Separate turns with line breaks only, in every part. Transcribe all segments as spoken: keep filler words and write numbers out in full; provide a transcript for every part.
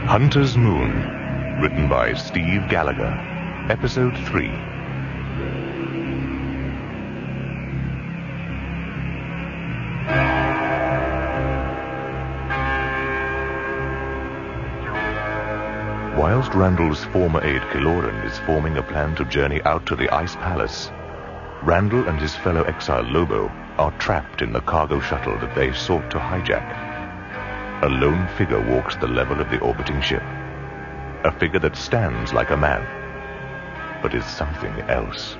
Hunter's Moon, written by Steve Gallagher, Episode three. Whilst Randall's former aide Kiloran is forming a plan to journey out to the Ice Palace, Randall and his fellow exile Lobo are trapped in the cargo shuttle that they sought to hijack. A lone figure walks the level of the orbiting ship. A figure that stands like a man, but is something else.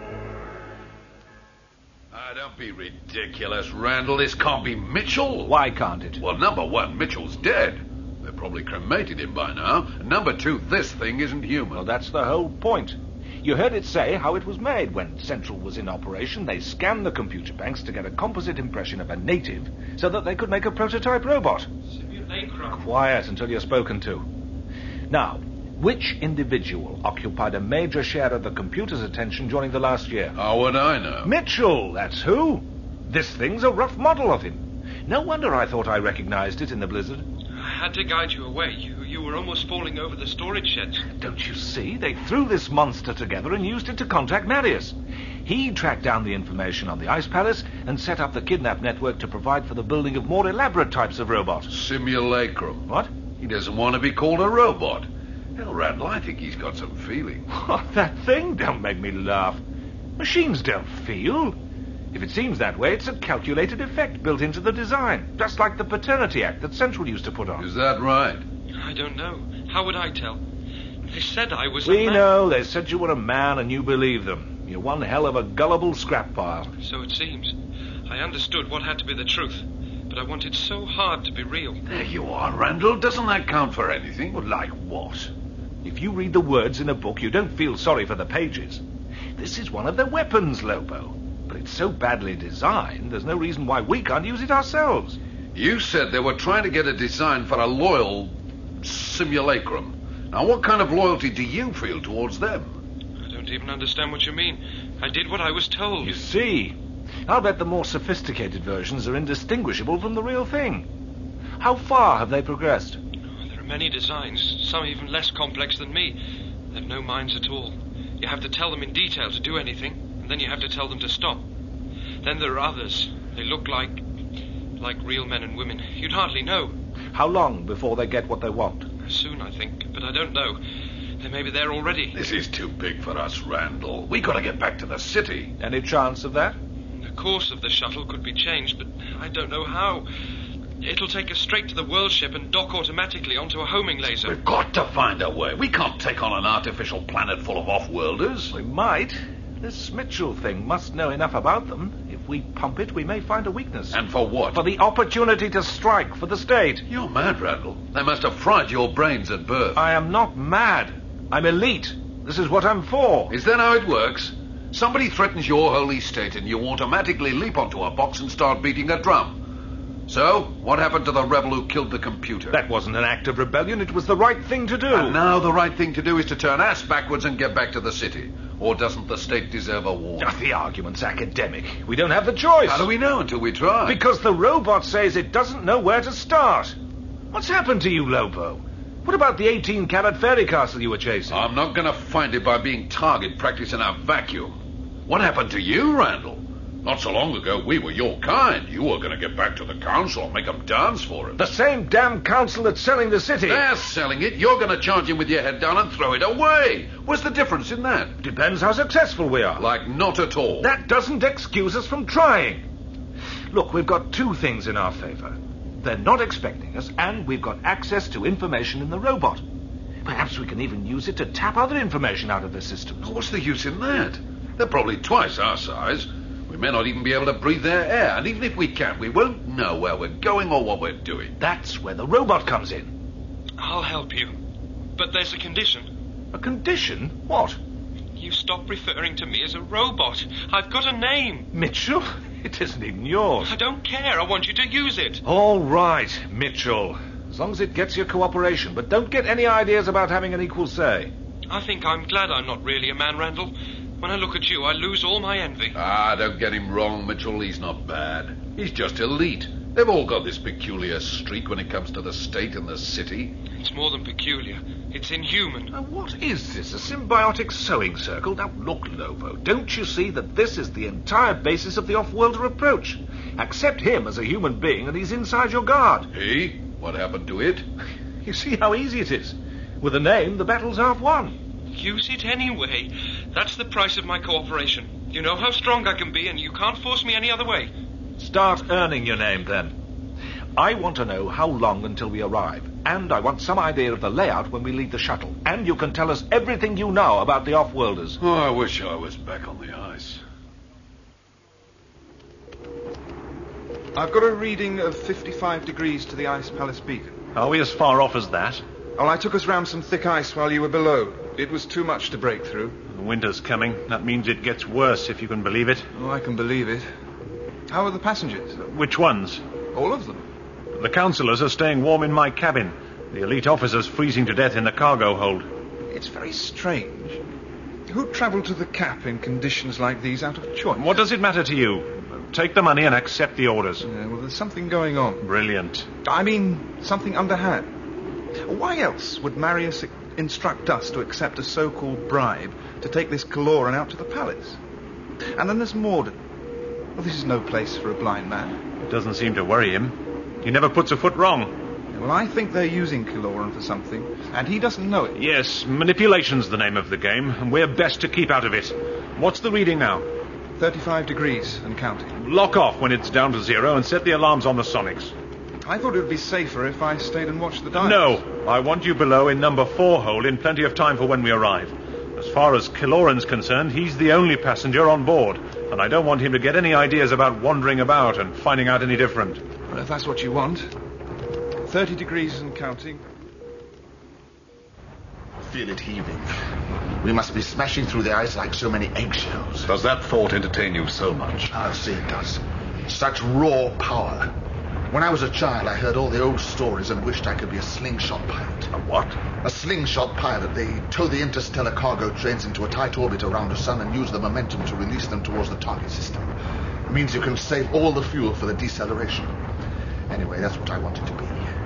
Ah, don't be ridiculous, Randall. This can't be Mitchell.
Why can't it?
Well, number one, Mitchell's dead. They probably cremated him by now. And number two, this thing isn't human.
Well, that's the whole point. You heard it say how it was made. When Central was in operation, they scanned the computer banks to get a composite impression of a native so that they could make a prototype robot.
Simulacrum.
Quiet until you're spoken to. Now, which individual occupied a major share of the computer's attention during the last year?
How would I know?
Mitchell, that's who. This thing's a rough model of him. No wonder I thought I recognized it in the blizzard.
I had to guide you away. You, you were almost falling over the storage sheds.
Don't you see? They threw this monster together and used it to contact Marius. He tracked down the information on the Ice Palace and set up the kidnap network to provide for the building of more elaborate types of robots.
Simulacrum.
What?
He doesn't want to be called a robot. Hell, Randall, I think he's got some feeling.
What, that thing? Don't make me laugh. Machines don't feel. If it seems that way, it's a calculated effect built into the design, just like the Paternity Act that Central used to put on.
Is that right?
I don't know. How would I tell? They said I was
We
a man.
know. They said you were a man and you believe them. You're one hell of a gullible scrap pile.
So it seems. I understood what had to be the truth, but I wanted so hard to be real.
There you are, Randall. Doesn't that count for anything?
Well, like what? If you read the words in a book, you don't feel sorry for the pages. This is one of their weapons, Lobo. But it's so badly designed, there's no reason why we can't use it ourselves.
You said they were trying to get a design for a loyal simulacrum. Now, what kind of loyalty do you feel towards them?
I don't even understand what you mean. I did what I was told.
You see, I'll bet the more sophisticated versions are indistinguishable from the real thing. How far have they progressed?
Oh, there are many designs, some even less complex than me. They've no minds at all. You have to tell them in detail to do anything. And then you have to tell them to stop. Then there are others. They look like... like real men and women. You'd hardly know.
How long before they get what they want?
Soon, I think, but I don't know. They may be there already.
This is too big for us, Randall. We gotta get back to the city.
Any chance of that?
The course of the shuttle could be changed, but I don't know how. It'll take us straight to the world ship and dock automatically onto a homing laser.
We've got to find a way. We can't take on an artificial planet full of off-worlders.
We might. This Mitchell thing must know enough about them. If we pump it, we may find a weakness.
And for what?
For the opportunity to strike for the state.
You're mad, Randall. They must have fried your brains at birth.
I am not mad. I'm elite. This is what I'm for.
Is that how it works? Somebody threatens your holy state and you automatically leap onto a box and start beating a drum. So, what happened to the rebel who killed the computer?
That wasn't an act of rebellion. It was the right thing to do.
And now the right thing to do is to turn ass backwards and get back to the city. Or doesn't the state deserve a war?
Oh, the argument's academic. We don't have the choice.
How do we know until we try?
Because the robot says it doesn't know where to start. What's happened to you, Lobo? What about the eighteen-carat fairy castle you were chasing?
I'm not going to find it by being target practice in a vacuum. What happened to you, Randall? Not so long ago, we were your kind. You were going to get back to the council and make them dance for it.
The same damn council that's selling the city.
They're selling it. You're going to charge him with your head down and throw it away. What's the difference in that?
Depends how successful we are.
Like not at all.
That doesn't excuse us from trying. Look, we've got two things in our favor. They're not expecting us, and we've got access to information in the robot. Perhaps we can even use it to tap other information out of their systems.
What's the use in that? They're probably twice our size. We may not even be able to breathe their air, and even if we can, we won't know where we're going or what we're doing.
That's where the robot comes in.
I'll help you. But there's a condition.
A condition? What?
You stop referring to me as a robot. I've got a name.
Mitchell? It isn't even yours.
I don't care. I want you to use it.
All right, Mitchell. As long as it gets your cooperation. But don't get any ideas about having an equal say.
I think I'm glad I'm not really a man, Randall. When I look at you, I lose all my envy.
Ah, don't get him wrong, Mitchell. He's not bad. He's just elite. They've all got this peculiar streak when it comes to the state and the city.
It's more than peculiar. It's inhuman.
Now, what is this? A symbiotic sewing circle? Now, look, Lobo, don't you see that this is the entire basis of the off-worlder approach? Accept him as a human being and he's inside your guard.
Hey, what happened to it?
You see how easy it is. With a name, the battle's half won.
Use it anyway. That's the price of my cooperation. You know how strong I can be, and you can't force me any other way.
Start earning your name, then. I want to know how long until we arrive, and I want some idea of the layout when we leave the shuttle. And you can tell us everything you know about the off-worlders.
Oh, I wish I was back on the ice.
I've got a reading of fifty-five degrees to the Ice Palace beacon.
Are we as far off as that?
Well, I took us round some thick ice while you were below. It was too much to break through.
Winter's coming. That means it gets worse, if you can believe it.
Oh, I can believe it. How are the passengers?
Which ones?
All of them.
The councillors are staying warm in my cabin. The elite officers freezing to death in the cargo hold.
It's very strange. Who'd travel to the Cap in conditions like these out of choice?
What does it matter to you? Take the money and accept the orders.
Yeah, well, there's something going on.
Brilliant.
I mean, something underhand. Why else would Marius instruct us to accept a so-called bribe to take this Kaloran out to the palace? And then there's Morden. Well, this is no place for a blind man.
It doesn't seem to worry him. He never puts a foot wrong.
Yeah, well, I think they're using Kaloran for something, and he doesn't know it.
Yes, manipulation's the name of the game, and we're best to keep out of it. What's the reading now?
thirty-five degrees and counting.
Lock off when it's down to zero and set the alarms on the sonics.
I thought it would be safer if I stayed and watched the dials.
No, I want you below in number four hole in plenty of time for when we arrive. As far as Kaloran's concerned, he's the only passenger on board, and I don't want him to get any ideas about wandering about and finding out any different.
Well, if that's what you want. thirty degrees and counting.
Feel it heaving. We must be smashing through the ice like so many eggshells.
Does that thought entertain you so much?
I'll say it does. Such raw power. When I was a child, I heard all the old stories and wished I could be a slingshot pilot.
A what?
A slingshot pilot. They tow the interstellar cargo trains into a tight orbit around the sun and use the momentum to release them towards the target system. It means you can save all the fuel for the deceleration. Anyway, that's what I wanted to be.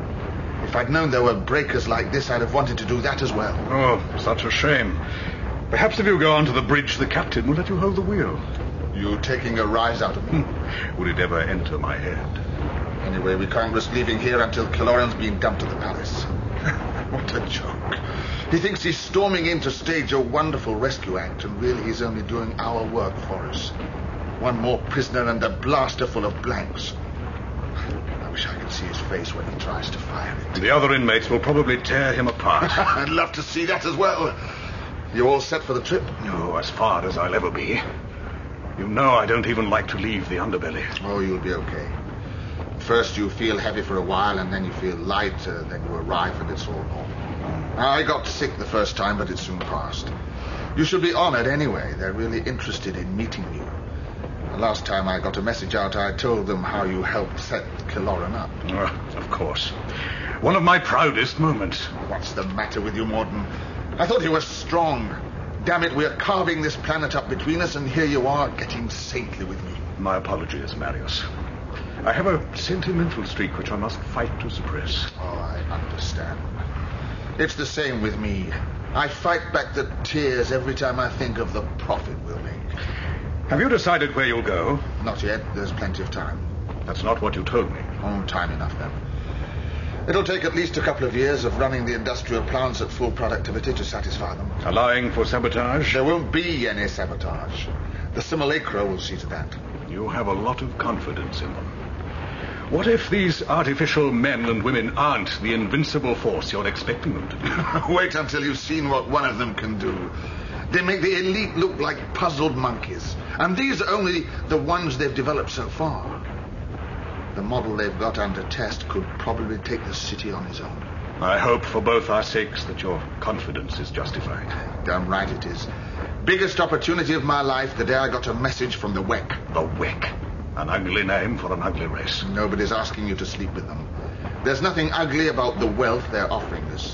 If I'd known there were breakers like this, I'd have wanted to do that as well.
Oh, such a shame. Perhaps if you go on to the bridge, the captain will let you hold the wheel.
You taking a rise out of me?
Would it ever enter my head?
Anyway, we can't risk leaving here until Kaloran's been dumped to the palace. What a joke. He thinks he's storming in to stage a wonderful rescue act, and really he's only doing our work for us. One more prisoner and a blaster full of blanks. I wish I could see his face when he tries to fire it.
The other inmates will probably tear him apart.
I'd love to see that as well. You all set for the trip?
No, as far as I'll ever be. You know I don't even like to leave the underbelly.
Oh, you'll be okay. First you feel heavy for a while, and then you feel light, uh, then you arrive and it's all normal. I got sick the first time, but it soon passed. You should be honored anyway. They're really interested in meeting you. The last time I got a message out, I told them how you helped set Kaloran up.
Oh, of course. One of my proudest moments.
What's the matter with you, Morden? I thought you were strong. Damn it, we're carving this planet up between us, and here you are getting saintly with me.
My apologies, Marius. I have a sentimental streak which I must fight to suppress.
Oh, I understand. It's the same with me. I fight back the tears every time I think of the profit we'll make.
Have you decided where you'll go?
Not yet. There's plenty of time.
That's not what you told me.
Oh, time enough then. It'll take at least a couple of years of running the industrial plants at full productivity to satisfy them.
Allowing for sabotage?
There won't be any sabotage. The simulacra will see to that.
You have a lot of confidence in them. What if these artificial men and women aren't the invincible force you're expecting them to be?
Wait until you've seen what one of them can do. They make the elite look like puzzled monkeys. And these are only the ones they've developed so far. The model they've got under test could probably take the city on its own.
I hope for both our sakes that your confidence is justified.
Damn right it is. Biggest opportunity of my life the day I got a message from the W E C.
The W E C. An ugly name for an ugly race.
Nobody's asking you to sleep with them. There's nothing ugly about the wealth they're offering us.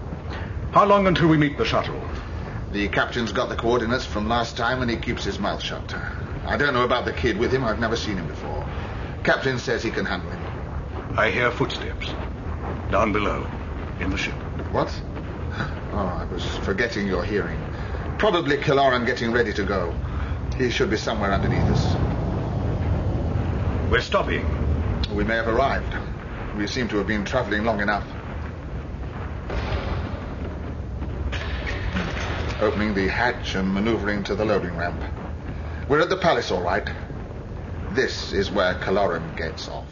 How long until we meet the shuttle?
The captain's got the coordinates from last time and he keeps his mouth shut. I don't know about the kid with him. I've never seen him before. Captain says he can handle him.
I hear footsteps. Down below, in the ship.
What? Oh, I was forgetting your hearing. Probably Kiloran getting ready to go. He should be somewhere underneath us.
We're stopping.
We may have arrived. We seem to have been traveling long enough. Opening the hatch and maneuvering to the loading ramp. We're at the palace, all right. This is where Kiloran gets off.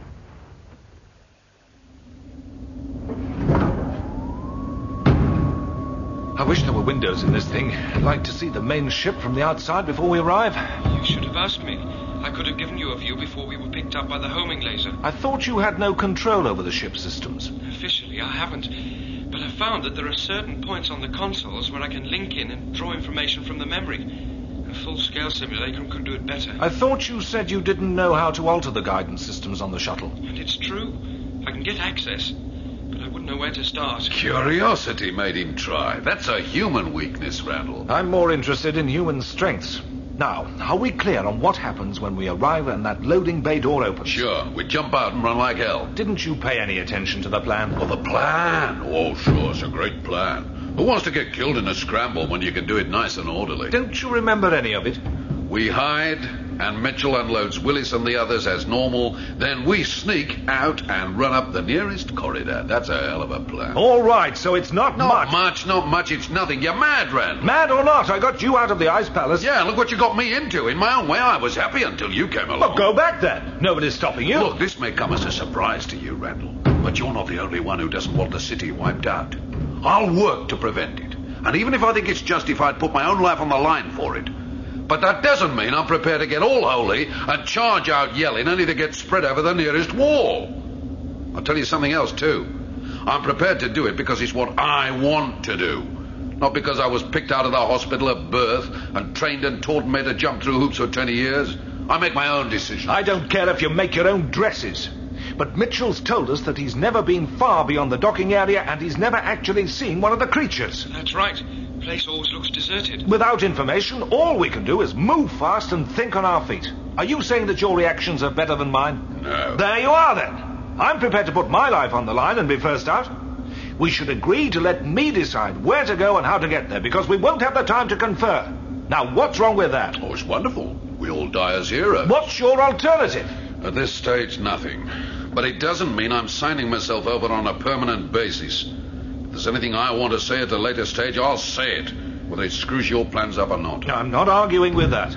I wish there were windows in this thing. I'd like to see the main ship from the outside before we arrive.
You should have asked me. I could have given you a view before we were picked up by the homing laser.
I thought you had no control over the ship systems.
Officially, I haven't. But I found that there are certain points on the consoles where I can link in and draw information from the memory. A full-scale simulacrum could do it better.
I thought you said you didn't know how to alter the guidance systems on the shuttle.
And it's true. I can get access, but I wouldn't know where to start.
Curiosity made him try. That's a human weakness, Randall.
I'm more interested in human strengths. Now, are we clear on what happens when we arrive and that loading bay door opens?
Sure. We jump out and run like hell.
Didn't you pay any attention to the plan?
Oh, the plan? Oh, sure. It's a great plan. Who wants to get killed in a scramble when you can do it nice and orderly?
Don't you remember any of it?
We hide, and Mitchell unloads Willis and the others as normal. Then we sneak out and run up the nearest corridor. That's a hell of a plan.
All right, so it's not,
Not
much.
much, not much. It's nothing. You're mad, Rand.
Mad or not, I got you out of the Ice Palace.
Yeah, look what you got me into. In my own way, I was happy until you came along.
Well, go back then. Nobody's stopping you.
Look, this may come as a surprise to you, Randall, but you're not the only one who doesn't want the city wiped out. I'll work to prevent it. And even if I think it's justified, put my own life on the line for it. But that doesn't mean I'm prepared to get all holy and charge out yelling only to get spread over the nearest wall. I'll tell you something else, too. I'm prepared to do it because it's what I want to do. Not because I was picked out of the hospital at birth and trained and taught and made to jump through hoops for twenty years. I make my own decisions.
I don't care if you make your own dresses. But Mitchell's told us that he's never been far beyond the docking area and he's never actually seen one of the creatures.
That's right. The place always looks deserted.
Without information, all we can do is move fast and think on our feet. Are you saying that your reactions are better than mine?
No.
There you are, then. I'm prepared to put my life on the line and be first out. We should agree to let me decide where to go and how to get there, because we won't have the time to confer. Now, what's wrong with that?
Oh, it's wonderful. We all die as heroes.
What's your alternative?
At this stage, nothing. But it doesn't mean I'm signing myself over on a permanent basis. If there's anything I want to say at a later stage, I'll say it, whether it screws your plans up or not.
I'm not arguing with that.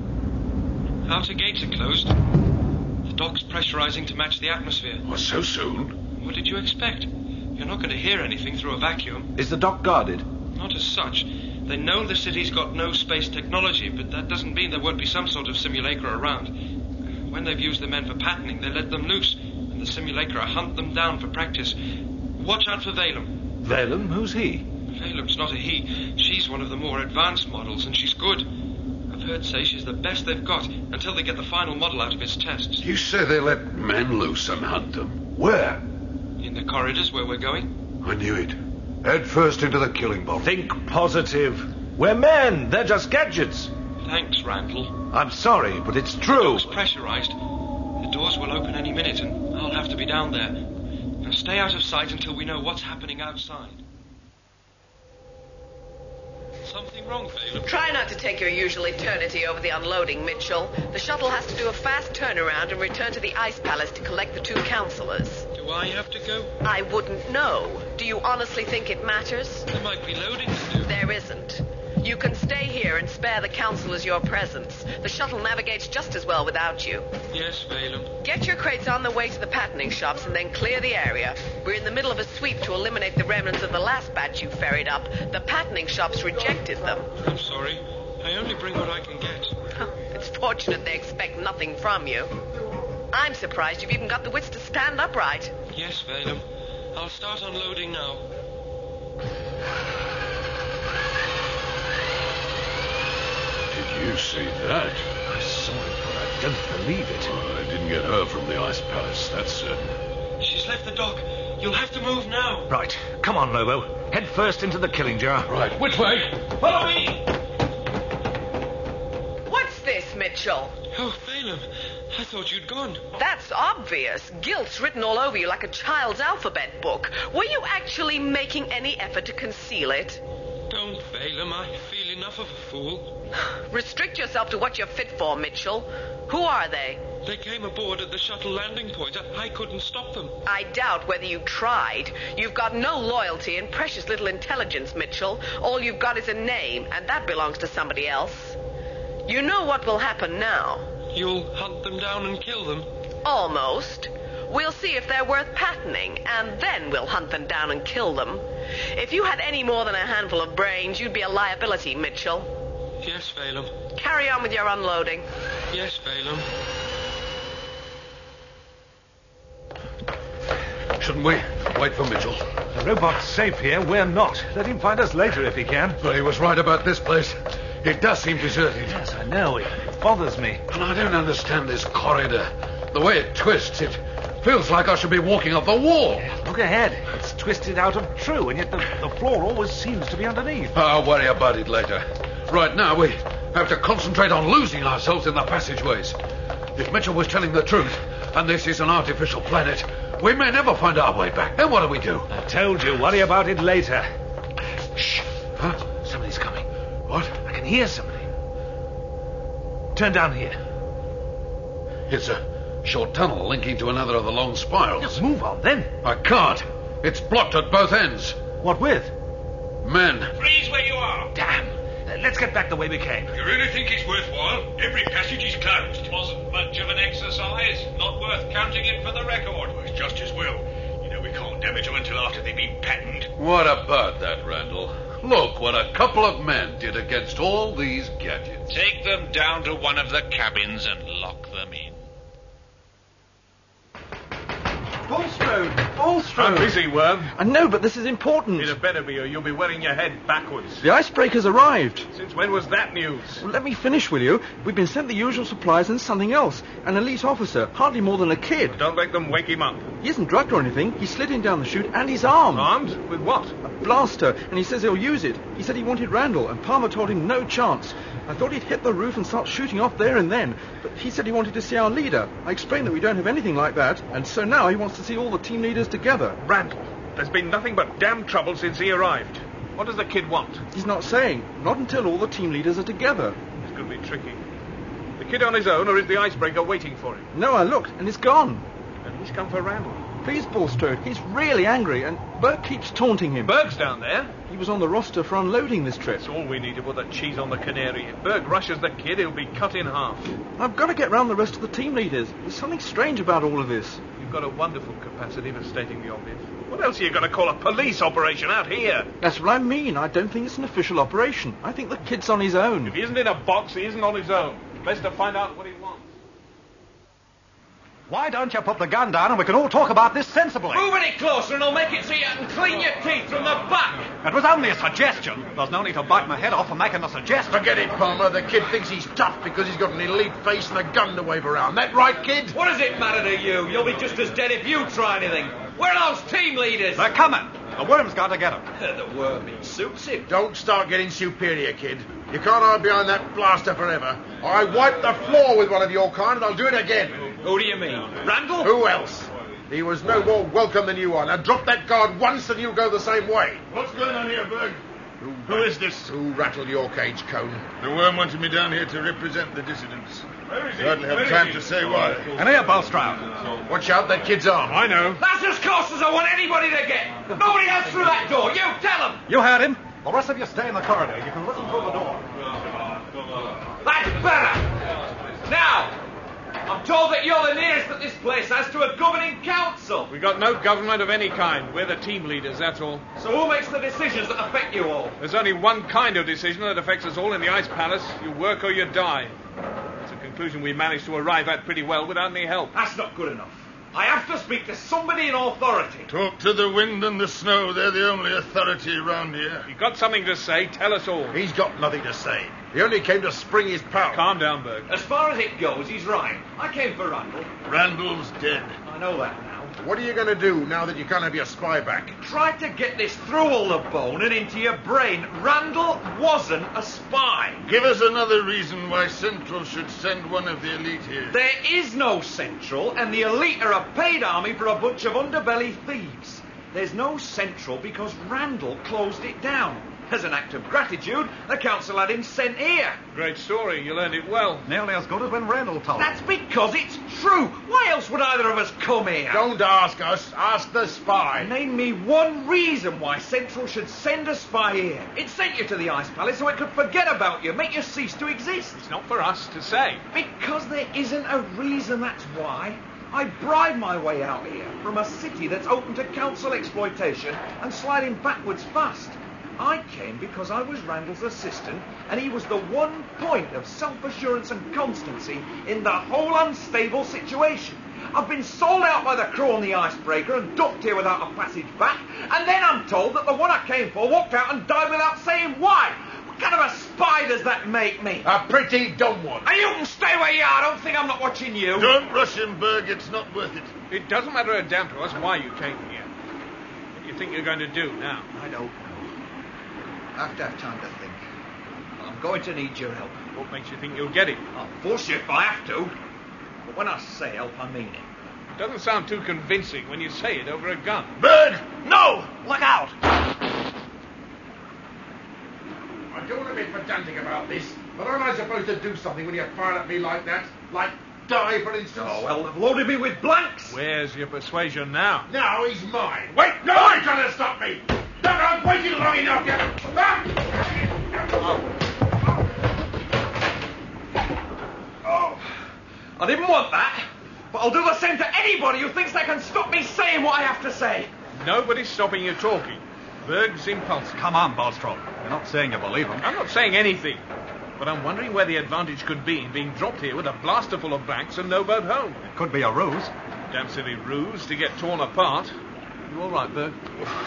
Outer gates are closed. The dock's pressurizing to match the atmosphere.
Oh, so soon?
What did you expect? You're not going to hear anything through a vacuum.
Is the dock guarded?
Not as such. They know the city's got no space technology, but that doesn't mean there won't be some sort of simulacra around. When they've used the men for patterning, they let them loose, and the simulacra hunt them down for practice. Watch out for Valem.
Valem? Who's he?
Valem's not a he. She's one of the more advanced models, and she's good. I've heard say she's the best they've got, until they get the final model out of its tests.
You say they let men loose and hunt them. Where?
In the corridors where we're going.
I knew it. Head first into the killing box.
Think positive. We're men. They're just gadgets.
Thanks, Randall.
I'm sorry, but it's
The
true.
dock's pressurized. The doors will open any minute, and I'll have to be down there. Now stay out of sight until we know what's happening outside. Something wrong, Valem?
Try not to take your usual eternity over the unloading, Mitchell. The shuttle has to do a fast turnaround and return to the Ice Palace to collect the two counselors.
Do I have to go?
I wouldn't know. Do you honestly think it matters?
There might be loading to do.
There isn't. You can stay here and spare the counselors your presence. The shuttle navigates just as well without you.
Yes, Valem.
Get your crates on the way to the patterning shops and then clear the area. We're in the middle of a sweep to eliminate the remnants of the last batch you ferried up. The patterning shops rejected them.
I'm sorry. I only bring what I can get.
It's fortunate they expect nothing from you. I'm surprised you've even got the wits to stand upright.
Yes, Valem. I'll start unloading now.
Did you see that?
I saw it, but I don't believe it.
Oh, I didn't get her from the Ice Palace, that's certain.
She's left the dock. You'll have to move now.
Right. Come on, Lobo. Head first into the killing jar.
Right, which way?
Follow me!
What's this, Mitchell?
Oh, Valem. I thought you'd gone.
That's obvious. Guilt's written all over you like a child's alphabet book. Were you actually making any effort to conceal it?
Don't fail him. I feel enough of a fool.
Restrict yourself to what you're fit for, Mitchell. Who are they?
They came aboard at the shuttle landing point. I, I couldn't stop them.
I doubt whether you tried. You've got no loyalty and precious little intelligence, Mitchell. All you've got is a name, and that belongs to somebody else. You know what will happen now.
You'll hunt them down and kill them?
Almost. We'll see if they're worth patterning, and then we'll hunt them down and kill them. If you had any more than a handful of brains, you'd be a liability, Mitchell.
Yes, Phelan.
Carry on with your unloading.
Yes, Phelan.
Shouldn't we wait for Mitchell?
The robot's safe here. We're not. Let him find us later if he can.
Well, he was right about this place. It does seem deserted.
Yes, I know. It bothers me.
And I don't understand this corridor. The way it twists, it feels like I should be walking up the wall.
Look ahead. It's twisted out of true, and yet the, the floor always seems to be underneath.
I'll worry about it later. Right now, we have to concentrate on losing ourselves in the passageways. If Mitchell was telling the truth, and this is an artificial planet, we may never find our way back. Then what do we do?
I told you, worry about it later.
Shh. Huh?
Somebody's coming.
What?
I can hear somebody. Turn down here.
It's a short tunnel linking to another of the long spirals.
Just move on, then.
I can't. It's blocked at both ends.
What with?
Men.
Freeze where you are.
Damn. Uh, let's get back the way we came.
You really think it's worthwhile? Every passage is closed. Wasn't much of an exercise. Not worth counting in for the record. Well, it's just as well. You know we can't damage them until after they've been patterned.
What about that, Randall? Look what a couple of men did against all these gadgets.
Take them down to one of the cabins and lock them in.
Bulstrode! Bulstrode!
I'm busy, Worm.
I know, but this is important.
It had better be, or you'll be wearing your head backwards.
The icebreaker's arrived.
Since when was that news?
Well, let me finish, will you? We've been sent the usual supplies and something else. An elite officer, hardly more than a kid.
Don't make them wake him up.
He isn't drugged or anything. He slid in down the chute and he's armed.
Armed? With what?
A blaster, and he says he'll use it. He said he wanted Randall, and Palmer told him no chance. I thought he'd hit the roof and start shooting off there and then, but he said he wanted to see our leader. I explained that we don't have anything like that, and so now he wants to see all the team leaders together.
Randall. There's been nothing but damn trouble since he arrived. What does the kid want?
He's not saying. Not until all the team leaders are together.
This could be tricky. The kid on his own, or is the icebreaker waiting for him?
No, I looked, and it's gone.
And he's come for Randall.
Please, Bulstrode. He's really angry, and Burke keeps taunting him.
Berg's down there.
He was on the roster for unloading this trip.
That's all we need to put the cheese on the canary. If Berg rushes the kid, he'll be cut in half.
I've got to get round the rest of the team leaders. There's something strange about all of this.
You've got a wonderful capacity for stating the obvious. What else are you going to call a police operation out here?
That's what I mean. I don't think it's an official operation. I think the kid's on his own.
If he isn't in a box, he isn't on his own. Best to find out what he wants.
Why don't you put the gun down and we can all talk about this sensibly?
Move any closer and I'll make it so you can clean your teeth from the back.
It was only a suggestion. There's no need to bite my head off for making a suggestion.
Forget it, Palmer. The kid thinks he's tough because he's got an elite face and a gun to wave around. That right, kid?
What does it matter to you? You'll be just as dead if you try anything. Where are those team leaders?
They're coming. The worm's got to get them.
The worm, it suits him.
Don't start getting superior, kid. You can't hide behind that blaster forever. I wiped the floor with one of your kind and I'll do it again.
Who do you mean? Randall?
Who else? He was no more welcome than you are. Now drop that guard once and you go the same way.
What's going on here, Berg?
Who,
Who is this?
Who rattled your cage, Cone?
The worm wanted me down here to represent the dissidents.
Where is he?
Certainly have
Where
time
is
to
he?
say why.
And here, Bulstrode.
Watch out, that kid's armed.
I know.
That's as close as I want anybody to get. Nobody else through that door. You tell them.
You heard him. The rest of you stay in the corridor. You can listen through the door.
That's better. Now, I'm told that you're the nearest that this place has to a governing council.
We got no government of any kind. We're the team leaders, that's all.
So who makes the decisions that affect you all?
There's only one kind of decision that affects us all in the Ice Palace. You work or you die. It's a conclusion we managed to arrive at pretty well without any help.
That's not good enough. I have to speak to somebody in authority.
Talk to the wind and the snow. They're the only authority around here.
You got something to say, tell us all.
He's got nothing to say. He only came to spring his power.
Calm down, Berg.
As far as it goes, he's right. I came for Randall.
Randall's dead.
I know that now.
What are you going to do now that you can't have your spy back?
Try to get this through all the bone and into your brain. Randall wasn't a spy.
Give us another reason why Central should send one of the elite here.
There is no Central, and the elite are a paid army for a bunch of underbelly thieves. There's no Central because Randall closed it down. As an act of gratitude, the council had him sent here.
Great story. You learned it well.
Nearly as good as when Randall told That's because it's true. Why else would either of us come here?
Don't ask us. Ask the spy.
Name me one reason why Central should send a spy here. It sent you to the Ice Palace so it could forget about you, make you cease to exist.
It's not for us to say.
Because there isn't a reason, that's why. I bribed my way out here from a city that's open to council exploitation and sliding backwards fast. I came because I was Randall's assistant, and he was the one point of self-assurance and constancy in the whole unstable situation. I've been sold out by the crew on the icebreaker and dumped here without a passage back, and then I'm told that the one I came for walked out and died without saying why. What kind of a spy does that make me?
A pretty dumb one.
And you can stay where you are. Don't think I'm not watching you.
Don't rush him, Berg. It's not worth it.
It doesn't matter a damn to us why you came here. What do you think you're going to do now?
I don't know. I have to have time to think. I'm going to need your help.
What makes you think you'll get it?
I'll force you if I have to. But when I say help, I mean it.
It doesn't sound too convincing when you say it over a gun.
Berg!
No! Look out!
I don't want to be pedantic about this, but aren't I supposed to do something when you fire at me like that? Like die, for instance?
Oh, well, they've loaded me with blanks.
Where's your persuasion now?
Now he's mine. Wait, no, you're trying to stop me. No, no, I've waited long enough.
Oh, I didn't want that, but I'll do the same to anybody who thinks they can stop me saying what I have to say.
Nobody's stopping you talking. Berg's impulsive.
Come on, Bostrom. You're not saying you believe him.
I'm not saying anything, but I'm wondering where the advantage could be in being dropped here with a blaster full of blanks and no boat home.
It could be a ruse.
Damn silly ruse to get torn apart. You all right, Berg?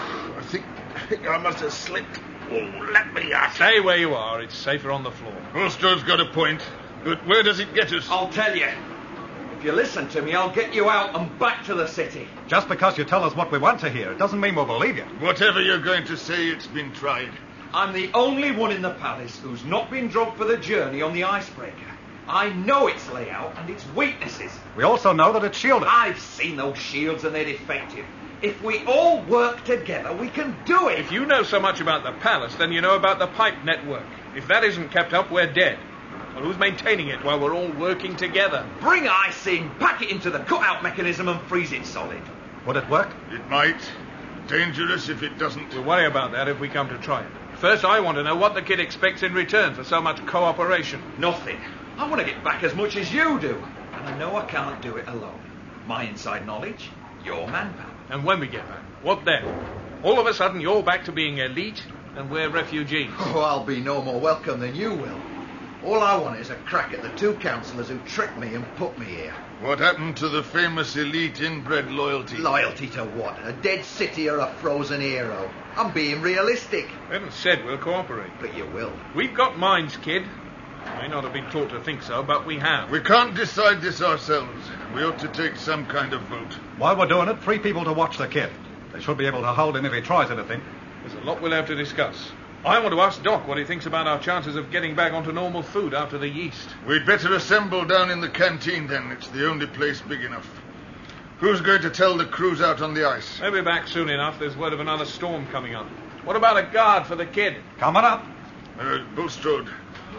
I think, I think I must have slipped. Oh, let me out.
Stay where you are. It's safer on the floor.
Bulstrode's got a point, but where does it get us?
I'll tell you. If you listen to me, I'll get you out and back to the city.
Just because you tell us what we want to hear, it doesn't mean we'll believe you.
Whatever you're going to say, it's been tried.
I'm the only one in the palace who's not been drugged for the journey on the icebreaker. I know its layout and its weaknesses.
We also know that it's shielded.
I've seen those shields and they're defective. If we all work together, we can do it.
If you know so much about the palace, then you know about the pipe network. If that isn't kept up, we're dead. Well, who's maintaining it while we're all working together?
Bring ice in, pack it into the cutout mechanism and freeze it solid.
Would it work?
It might. Dangerous if it doesn't.
We'll worry about that if we come to try it. First, I want to know what the kid expects in return for so much cooperation.
Nothing. I want to get back as much as you do. And I know I can't do it alone. My inside knowledge, your manpower.
And when we get back, what then? All of a sudden, you're back to being elite, and we're refugees.
Oh, I'll be no more welcome than you will. All I want is a crack at the two councillors who tricked me and put me here.
What happened to the famous elite inbred loyalty?
Loyalty to what? A dead city or a frozen hero? I'm being realistic.
I haven't said we'll cooperate.
But you will.
We've got minds, kid. May not have been taught to think so, but we have.
We can't decide this ourselves. We ought to take some kind of vote.
While we're doing it, three people to watch the kid. They should be able to hold him if he tries anything.
There's a lot we'll have to discuss. I want to ask Doc what he thinks about our chances of getting back onto normal food after the yeast.
We'd better assemble down in the canteen, then. It's the only place big enough. Who's going to tell the crews out on the ice?
They'll be back soon enough. There's word of another storm coming up. What about a guard for the kid?
Coming up.
Uh, Bulstrode.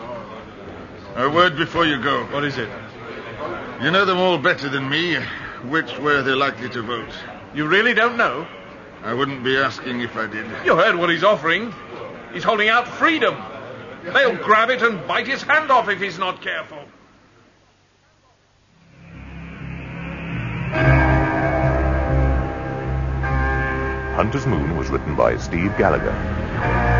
A word before you go.
What is it?
You know them all better than me. Which way they're likely to vote.
You really don't know?
I wouldn't be asking if I did.
You heard what he's offering. He's holding out freedom. They'll grab it and bite his hand off if he's not careful.
Hunter's Moon was written by Steve Gallagher.